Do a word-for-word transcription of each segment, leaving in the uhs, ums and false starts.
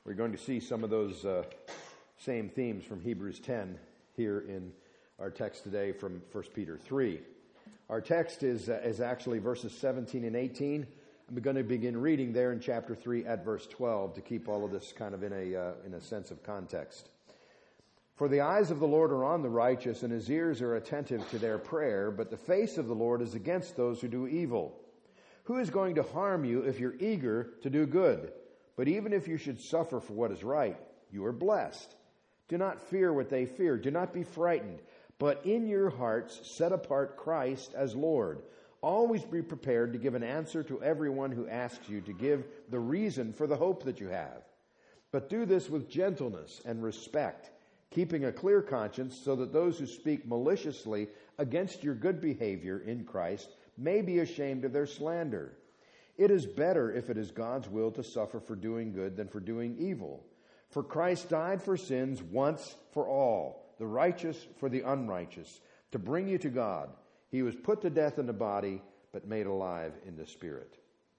We're going to see some of those uh, same themes from Hebrews ten here in our text today from First Peter three. Our text is uh, is actually verses seventeen and eighteen. I'm going to begin reading there in chapter three at verse twelve to keep all of this kind of in a uh, in a sense of context. For the eyes of the Lord are on the righteous, and his ears are attentive to their prayer, but the face of the Lord is against those who do evil. Who is going to harm you if you're eager to do good? But even if you should suffer for what is right, you are blessed. Do not fear what they fear. Do not be frightened. But in your hearts set apart Christ as Lord. Always be prepared to give an answer to everyone who asks you to give the reason for the hope that you have. But do this with gentleness and respect, keeping a clear conscience, so that those who speak maliciously against your good behavior in Christ may be ashamed of their slander. It is better, if it is God's will, to suffer for doing good than for doing evil. For Christ died for sins once for all, the righteous for the unrighteous, to bring you to God. He was put to death in the body, but made alive in the spirit.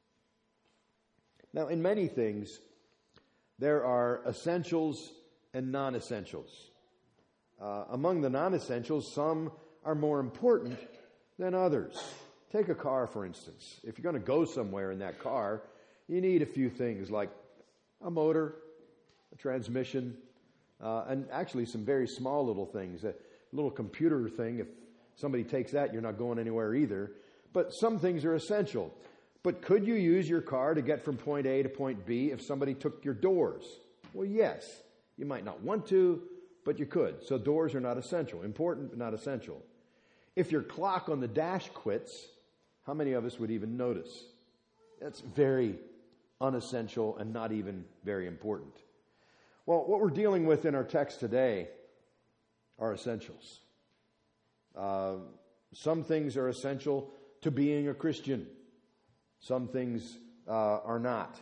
Now, in many things, there are essentials and non-essentials. Uh, among the non-essentials, some are more important than others. Take a car, for instance. If you're going to go somewhere in that car, you need a few things like a motor, a transmission, uh, and actually some very small little things. A little computer thing, if somebody takes that, you're not going anywhere either. But some things are essential. But could you use your car to get from point A to point B if somebody took your doors? Well, yes. You might not want to, but you could. So doors are not essential. Important, but not essential. If your clock on the dash quits, how many of us would even notice? That's very unessential and not even very important. Well, what we're dealing with in our text today are essentials. Uh, some things are essential to being a Christian. Some things uh, are not.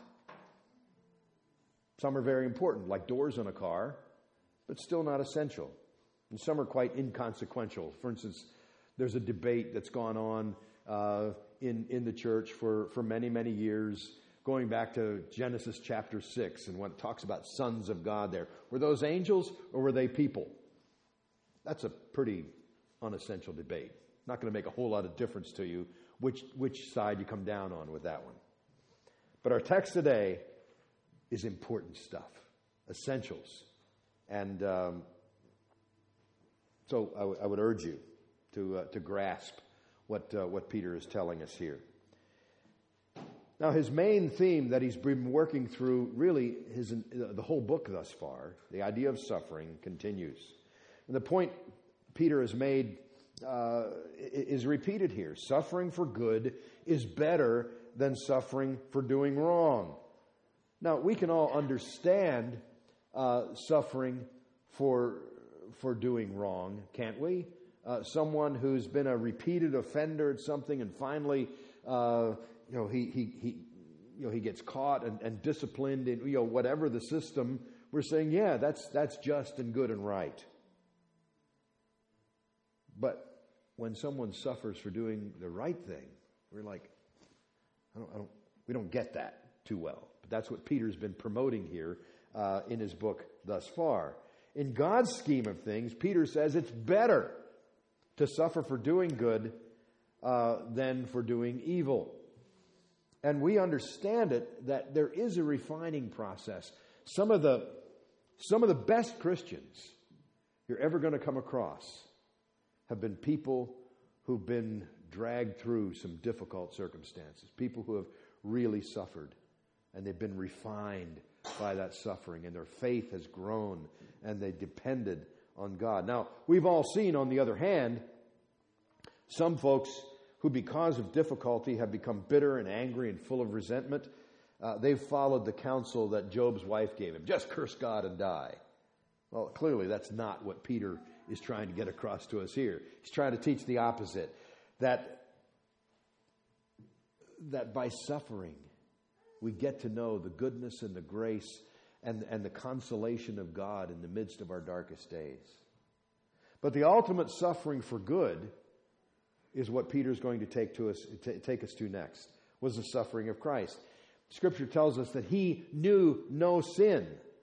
Some are very important, like doors on a car, but still not essential. And some are quite inconsequential. For instance, there's a debate that's gone on uh, in, in the church for, for many, many years, going back to Genesis chapter six, and when it talks about sons of God there. Were those angels or were they people? That's a pretty unessential debate. Not going to make a whole lot of difference to you which, which side you come down on with that one. But our text today is important stuff, essentials. And um, so I, w- I would urge you to uh, to grasp what uh, what Peter is telling us here. Now, his main theme that he's been working through, really, his the whole book thus far, the idea of suffering, continues. And the point Peter has made uh, is repeated here. Suffering for good is better than suffering for doing wrong. Now, we can all understand uh, suffering for for doing wrong, can't we? Uh, someone who's been a repeated offender at something, and finally, uh, you know, he he he, you know, he gets caught and, and disciplined in, you know, whatever the system. We're saying, yeah, that's that's just and good and right. But when someone suffers for doing the right thing, we're like, I don't, I don't we don't get that too well. That's what Peter's been promoting here uh, in his book thus far. In God's scheme of things, Peter says it's better to suffer for doing good uh, than for doing evil. And we understand it that there is a refining process. Some of the some of the best Christians you're ever going to come across have been people who've been dragged through some difficult circumstances, people who have really suffered. And they've been refined by that suffering, and their faith has grown, and they depended on God. Now, we've all seen, on the other hand, some folks who, because of difficulty, have become bitter and angry and full of resentment. Uh, they've followed the counsel that Job's wife gave him. Just curse God and die. Well, clearly that's not what Peter is trying to get across to us here. He's trying to teach the opposite, that, that by suffering, we get to know the goodness and the grace and, and the consolation of God in the midst of our darkest days. But the ultimate suffering for good is what Peter's going to take to us, t- take us to next, was the suffering of Christ. Scripture tells us that he knew no sin.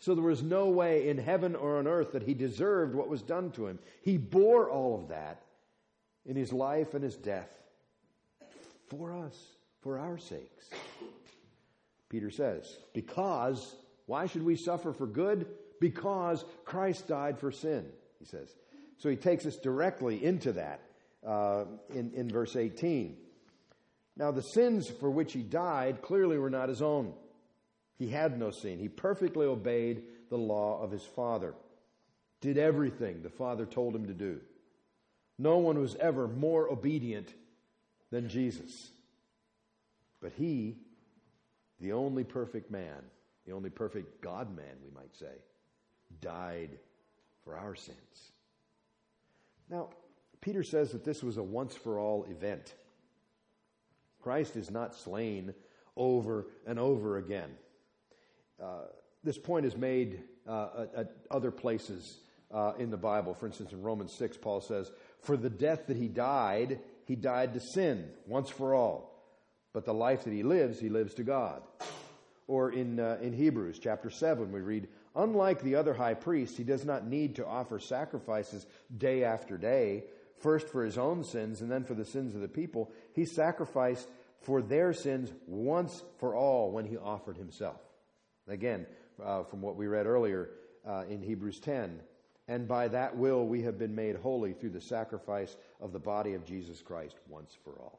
So there was no way in heaven or on earth that he deserved what was done to him. He bore all of that in his life and his death for us, for our sakes. Peter says, because, why should we suffer for good? Because Christ died for sin, he says. So he takes us directly into that uh, in, in verse eighteen. Now the sins for which he died clearly were not his own. He had no sin. He perfectly obeyed the law of his Father. Did everything the Father told him to do. No one was ever more obedient than Jesus. But he, the only perfect man, the only perfect God-man, we might say, died for our sins. Now, Peter says that this was a once-for-all event. Christ is not slain over and over again. Uh, this point is made uh, at, at other places uh, in the Bible. For instance, in Romans six, Paul says, for the death that he died, he died to sin once for all. But the life that he lives, he lives to God. Or in uh, in Hebrews chapter seven, we read, unlike the other high priests, he does not need to offer sacrifices day after day, first for his own sins and then for the sins of the people. He sacrificed for their sins once for all when he offered himself. Again, uh, from what we read earlier uh, in Hebrews ten, and by that will we have been made holy through the sacrifice of the body of Jesus Christ once for all.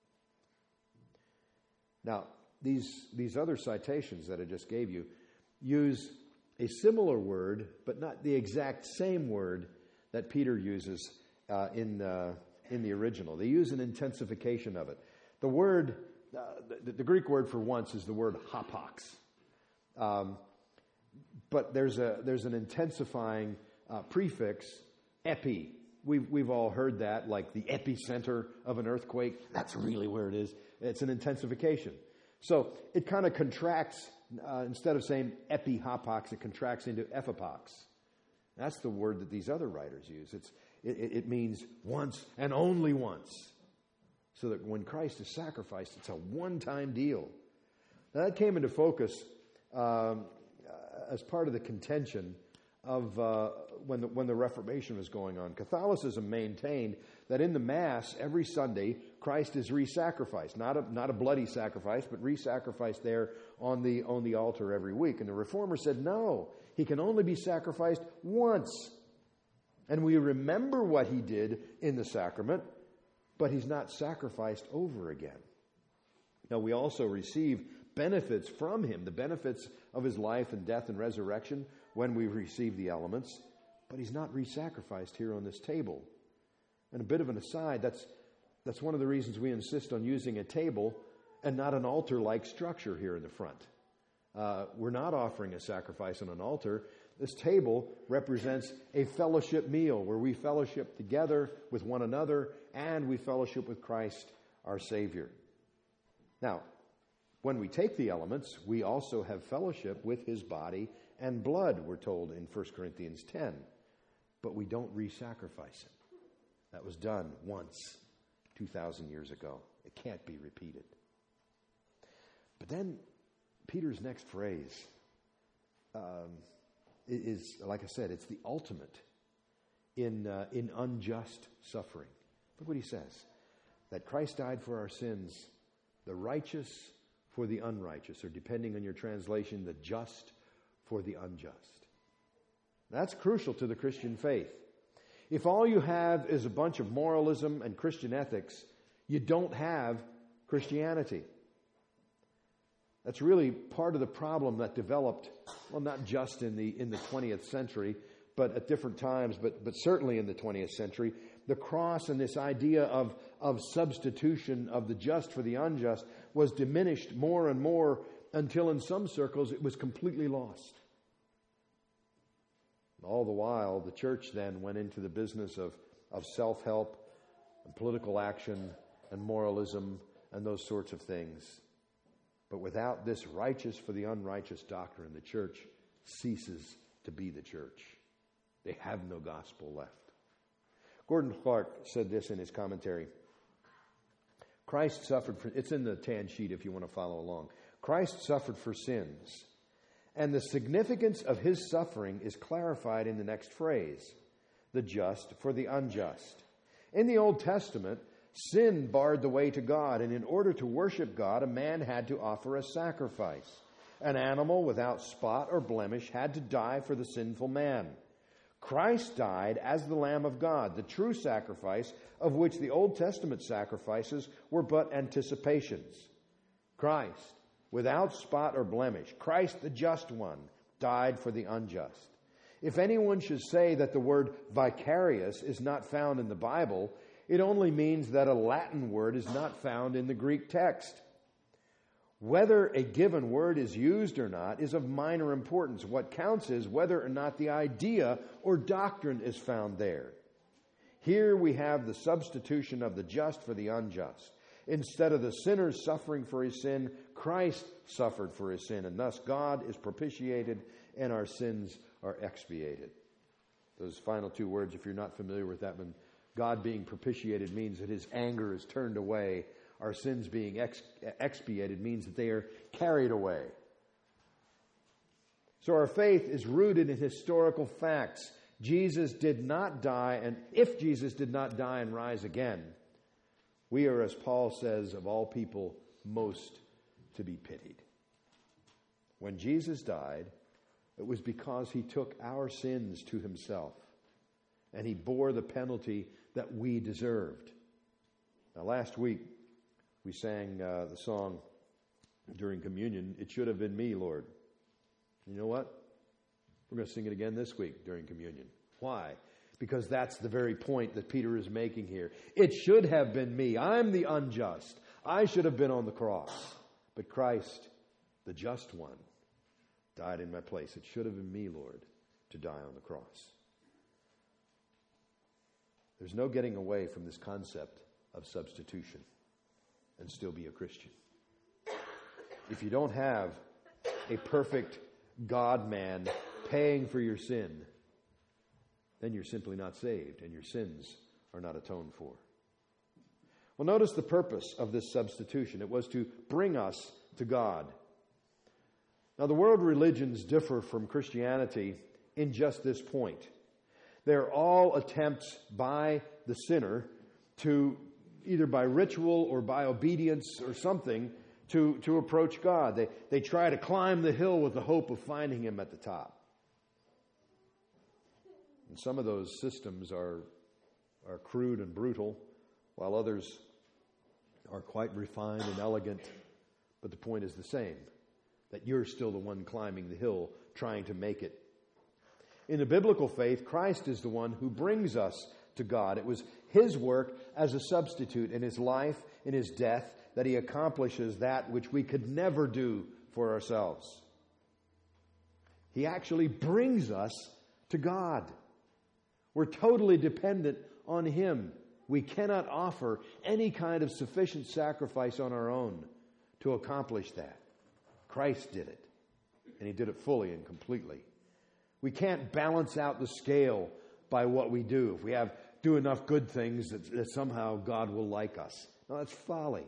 Now, these these other citations that I just gave you use a similar word, but not the exact same word that Peter uses uh, in the, in the original. They use an intensification of it. The word, uh, the, the Greek word for once is the word hapax. Um, but there's a there's an intensifying uh, prefix, epi. We've we've all heard that, like the epicenter of an earthquake. That's really where it is. It's an intensification. So it kind of contracts. Uh, instead of saying epihapax, it contracts into ephipax. That's the word that these other writers use. It's it, it means once and only once. So that when Christ is sacrificed, it's a one-time deal. Now that came into focus um, as part of the contention of uh, when the, when the Reformation was going on. Catholicism maintained that in the Mass every Sunday Christ is re-sacrificed, not a not a bloody sacrifice, but re-sacrificed there on the on the altar every week. And the Reformers said no, he can only be sacrificed once, and we remember what he did in the sacrament, but he's not sacrificed over again. Now we also receive benefits from him, the benefits of his life and death and resurrection when we receive the elements, but he's not re-sacrificed here on this table. And a bit of an aside, that's that's one of the reasons we insist on using a table and not an altar-like structure here in the front. Uh, we're not offering a sacrifice on an altar. This table represents a fellowship meal where we fellowship together with one another and we fellowship with Christ, our Savior. Now, when we take the elements, we also have fellowship with his body and blood, we're told in First Corinthians ten. But we don't re-sacrifice it. That was done once, two thousand years ago. It can't be repeated. But then Peter's next phrase um, is, like I said, it's the ultimate in uh, in unjust suffering. Look what he says. That Christ died for our sins, the righteous for the unrighteous, or depending on your translation, the just for the unjust. That's crucial to the Christian faith. If all you have is a bunch of moralism and Christian ethics, you don't have Christianity. That's really part of the problem that developed, well, not just in the in the twentieth century, but at different times, but but certainly in the twentieth century. The cross and this idea of, of substitution of the just for the unjust was diminished more and more until in some circles it was completely lost. All the while, the church then went into the business of, of self-help and political action and moralism and those sorts of things. But without this righteous for the unrighteous doctrine, the church ceases to be the church. They have no gospel left. Gordon Clark said this in his commentary. Christ suffered for, it's in the tan sheet if you want to follow along. Christ suffered for sins, And the significance of his suffering is clarified in the next phrase, the just for the unjust. In the Old Testament, sin barred the way to God, and in order to worship God, a man had to offer a sacrifice. An animal without spot or blemish had to die for the sinful man. Christ died as the Lamb of God, the true sacrifice of which the Old Testament sacrifices were but anticipations. Christ, without spot or blemish, Christ the just one, died for the unjust. If anyone should say that the word vicarious is not found in the Bible, it only means that a Latin word is not found in the Greek text. Whether a given word is used or not is of minor importance. What counts is whether or not the idea or doctrine is found there. Here we have the substitution of the just for the unjust. Instead of the sinner suffering for his sin, Christ suffered for his sin, and thus God is propitiated and our sins are expiated. Those final two words, if you're not familiar with that one, God being propitiated means that his anger is turned away. Our sins being ex- expiated means that they are carried away. So our faith is rooted in historical facts. Jesus did not die, and if Jesus did not die and rise again, we are, as Paul says, of all people, most to be pitied. When Jesus died, it was because he took our sins to himself, and he bore the penalty that we deserved. Now, last week, we sang uh, the song during communion, "It Should Have Been Me, Lord." You know what? We're going to sing it again this week during communion. Why? Because that's the very point that Peter is making here. It should have been me. I'm the unjust. I should have been on the cross. But Christ, the just one, died in my place. It should have been me, Lord, to die on the cross. There's no getting away from this concept of substitution and still be a Christian. If you don't have a perfect God-man paying for your sin, then you're simply not saved and your sins are not atoned for. Well, notice the purpose of this substitution. It was to bring us to God. Now, the world religions differ from Christianity in just this point. They're all attempts by the sinner to, either by ritual or by obedience or something, to, to approach God. They, they try to climb the hill with the hope of finding him at the top. And some of those systems are, are crude and brutal, while others are quite refined and elegant. But the point is the same, that you're still the one climbing the hill, trying to make it. In the biblical faith, Christ is the one who brings us to God. It was his work as a substitute in his life, in his death, that he accomplishes that which we could never do for ourselves. He actually brings us to God. We're totally dependent on him. We cannot offer any kind of sufficient sacrifice on our own to accomplish that. Christ did it, and he did it fully and completely. We can't balance out the scale by what we do. If we have do enough good things that, that somehow God will like us. No, that's folly.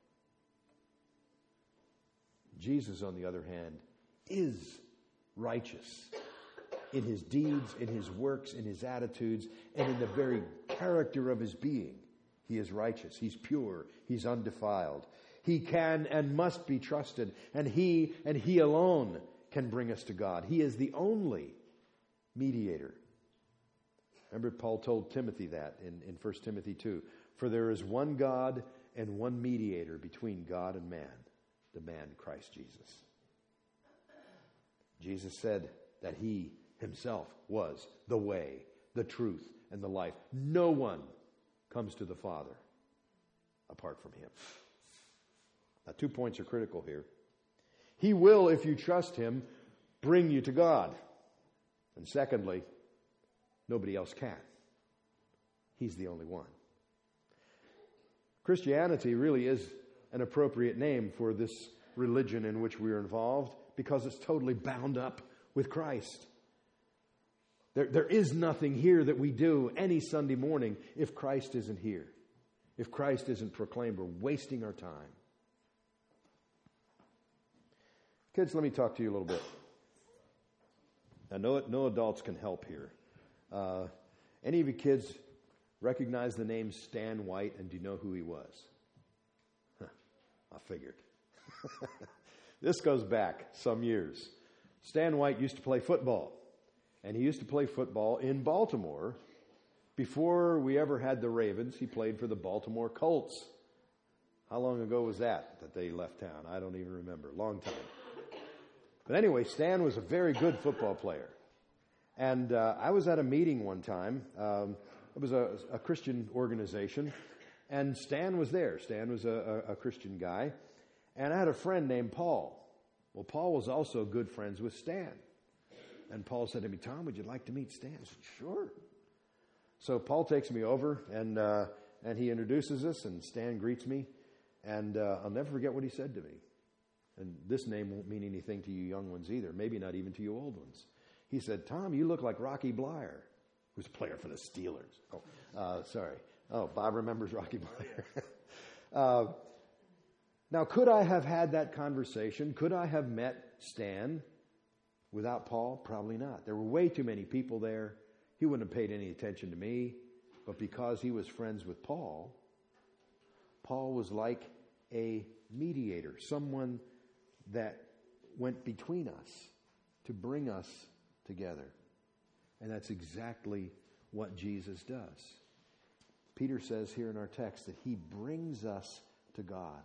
Jesus, on the other hand, is righteous in his deeds, in his works, in his attitudes, and in the very character of his being. He is righteous. He's pure. He's undefiled. He can and must be trusted, and he and he alone can bring us to God. He is the only mediator. Remember, Paul told Timothy that in, in First Timothy two. For there is one God and one mediator between God and man, the man Christ Jesus. Jesus said that he himself was the way, the truth, and the life. No one comes to the Father apart from him. Now, two points are critical here. He will, if you trust him, bring you to God. And secondly, nobody else can. He's the only one. Christianity really is an appropriate name for this religion in which we are involved because it's totally bound up with Christ. There, there is nothing here that we do any Sunday morning if Christ isn't here. If Christ isn't proclaimed, we're wasting our time. Kids, let me talk to you a little bit. Now, no, no adults can help here. Uh, any of you kids recognize the name Stan White, and do you know who he was? Huh, I figured. This goes back some years. Stan White used to play football, and he used to play football in Baltimore. Before we ever had the Ravens, he played for the Baltimore Colts. How long ago was that, that they left town? I don't even remember. Long time. But anyway, Stan was a very good football player. And uh, I was at a meeting one time. Um, it was a, a Christian organization, and Stan was there. Stan was a, a, a Christian guy. And I had a friend named Paul. Well, Paul was also good friends with Stan. And Paul said to me, Tom, would you like to meet Stan? I said, sure. So Paul takes me over, and uh, and he introduces us, and Stan greets me. And uh, I'll never forget what he said to me. And this name won't mean anything to you young ones either, maybe not even to you old ones. He said, Tom, you look like Rocky Blyer, who's a player for the Steelers. Oh, uh, sorry. Oh, Bob remembers Rocky Blyer. uh, now, could I have had that conversation? Could I have met Stan without Paul? Probably not. There were way too many people there. He wouldn't have paid any attention to me. But because he was friends with Paul, Paul was like a mediator, someone that went between us to bring us together. And that's exactly what Jesus does. Peter says here in our text that he brings us to God.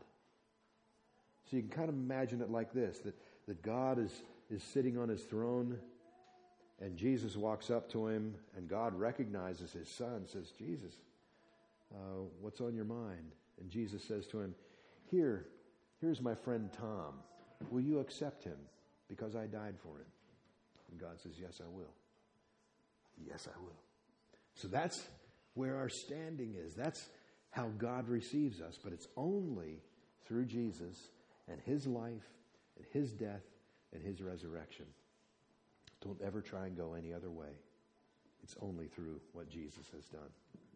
So you can kind of imagine it like this, that, that God is, is sitting on his throne, and Jesus walks up to him, and God recognizes his son, says, Jesus, uh, what's on your mind? And Jesus says to him, here, here's my friend Tom. Will you accept him because I died for him? And God says, yes, I will. Yes, I will. So that's where our standing is. That's how God receives us. But it's only through Jesus and his life and his death and his resurrection. Don't ever try and go any other way. It's only through what Jesus has done.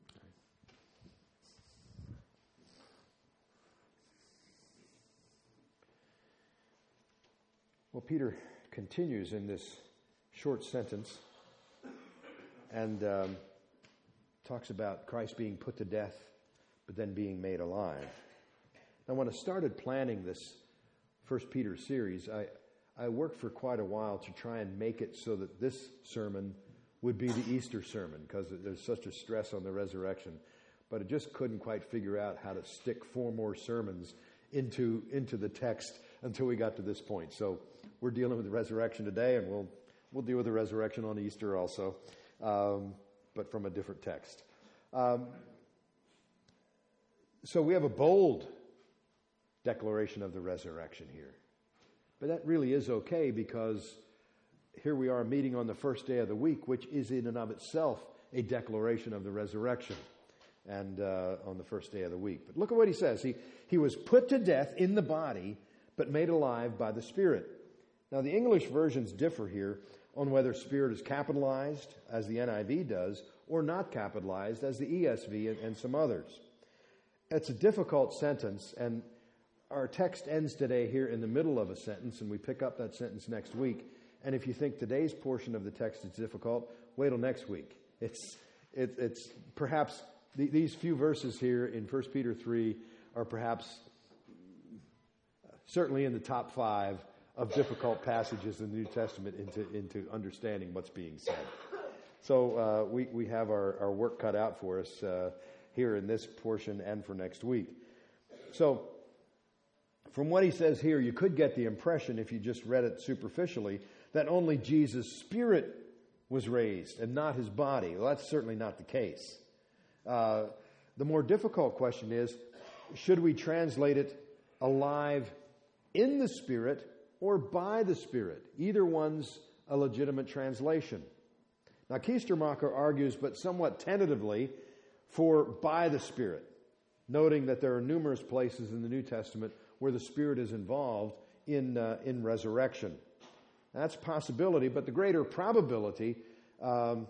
Well, Peter continues in this short sentence and um, talks about Christ being put to death, but then being made alive. Now, when I started planning this First Peter series, I, I worked for quite a while to try and make it so that this sermon would be the Easter sermon, because there's such a stress on the resurrection. But I just couldn't quite figure out how to stick four more sermons into into the text until we got to this point. So we're dealing with the resurrection today, and we'll we'll deal with the resurrection on Easter also, um, but from a different text. Um, so we have a bold declaration of the resurrection here. But that really is okay, because here we are meeting on the first day of the week, which is in and of itself a declaration of the resurrection, and uh, on the first day of the week. But look at what he says. He, he was put to death in the body, but made alive by the Spirit. Now, the English versions differ here on whether Spirit is capitalized, as the N I V does, or not capitalized, as the E S V and, and some others. It's a difficult sentence, and our text ends today here in the middle of a sentence, and we pick up that sentence next week. And if you think today's portion of the text is difficult, wait till next week. It's it, it's perhaps the, these few verses here in First Peter three are perhaps certainly in the top five of difficult passages in the New Testament into into understanding what's being said. So uh, we we have our, our work cut out for us uh, here in this portion and for next week. So, from what he says here, you could get the impression, if you just read it superficially, that only Jesus' spirit was raised and not his body. Well, that's certainly not the case. Uh, the more difficult question is, should we translate it alive in the Spirit or by the Spirit? Either one's a legitimate translation. Now, Keistermacher argues, but somewhat tentatively, for by the Spirit, noting that there are numerous places in the New Testament where the Spirit is involved in uh, in resurrection. That's a possibility, but the greater probability um,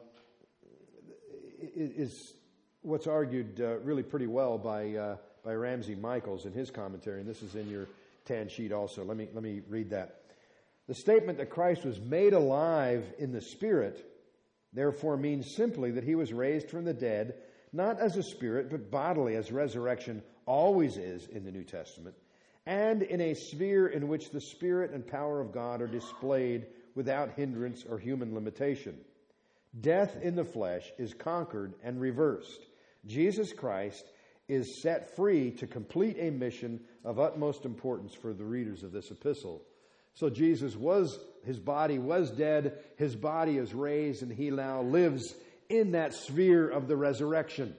is what's argued uh, really pretty well by uh, by Ramsey Michaels in his commentary, and this is in your tan sheet also. Let me let me read that. The statement that Christ was made alive in the Spirit, therefore, means simply that he was raised from the dead, not as a spirit, but bodily, as resurrection always is in the New Testament, and in a sphere in which the Spirit and power of God are displayed without hindrance or human limitation. Death in the flesh is conquered and reversed. Jesus Christ is set free to complete a mission of utmost importance for the readers of this epistle. So Jesus was, his body was dead, his body is raised, and he now lives in that sphere of the resurrection.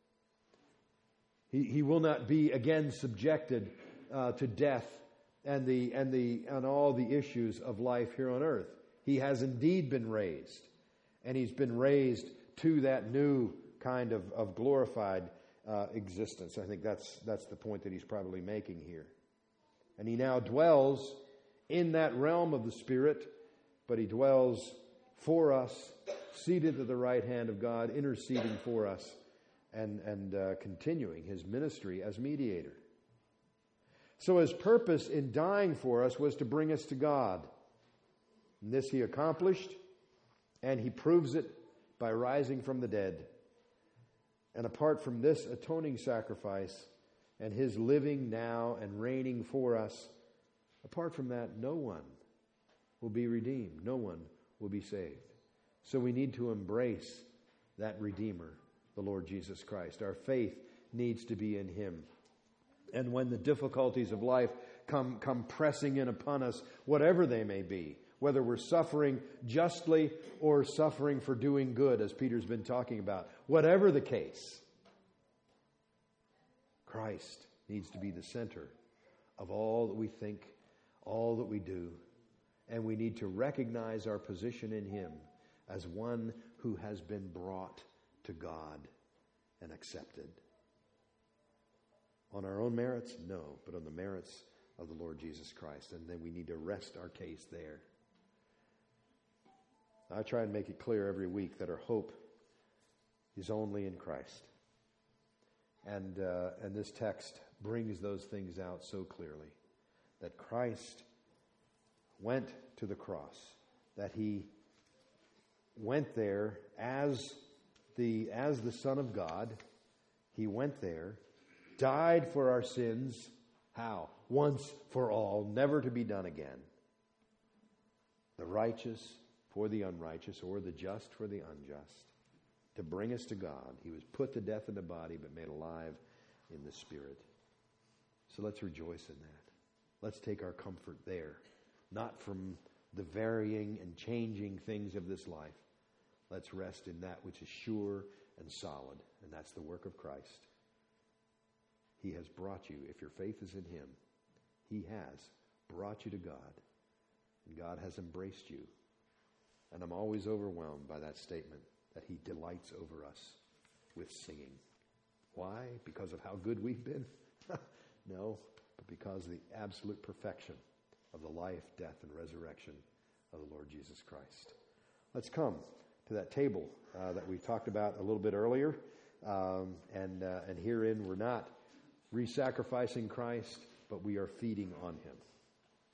He, he will not be again subjected uh, to death and the and the and all the issues of life here on earth. He has indeed been raised, and he's been raised to that new kind of, of glorified uh, existence. I think that's that's the point that he's probably making here. And he now dwells in that realm of the Spirit, but he dwells for us, seated at the right hand of God, interceding for us, and, and uh, continuing his ministry as mediator. So his purpose in dying for us was to bring us to God. And this he accomplished, and he proves it by rising from the dead. And apart from this atoning sacrifice and his living now and reigning for us, apart from that, no one will be redeemed. No one will be saved. So we need to embrace that Redeemer, the Lord Jesus Christ. Our faith needs to be in him. And when the difficulties of life come, come pressing in upon us, whatever they may be, whether we're suffering justly or suffering for doing good, as Peter's been talking about, whatever the case, Christ needs to be the center of all that we think, all that we do, and we need to recognize our position in him as one who has been brought to God and accepted. On our own merits? No, but on the merits of the Lord Jesus Christ. And then we need to rest our case there. I try and make it clear every week that our hope is only in Christ. And, uh, and this text brings those things out so clearly. That Christ went to the cross, that he went there as the as the Son of God. He went there, died for our sins. How? Once for all, never to be done again. The righteous for the unrighteous, or the just for the unjust, to bring us to God. He was put to death in the body, but made alive in the Spirit. So let's rejoice in that. Let's take our comfort there, not from the varying and changing things of this life. Let's rest in that which is sure and solid, and that's the work of Christ. He has brought you, if your faith is in him, he has brought you to God, and God has embraced you. And I'm always overwhelmed by that statement that he delights over us with singing. Why? Because of how good we've been? No. Because of the absolute perfection of the life, death, and resurrection of the Lord Jesus Christ. Let's come to that table uh, that we talked about a little bit earlier. Um, and, uh, and herein we're not re-sacrificing Christ, but we are feeding on him.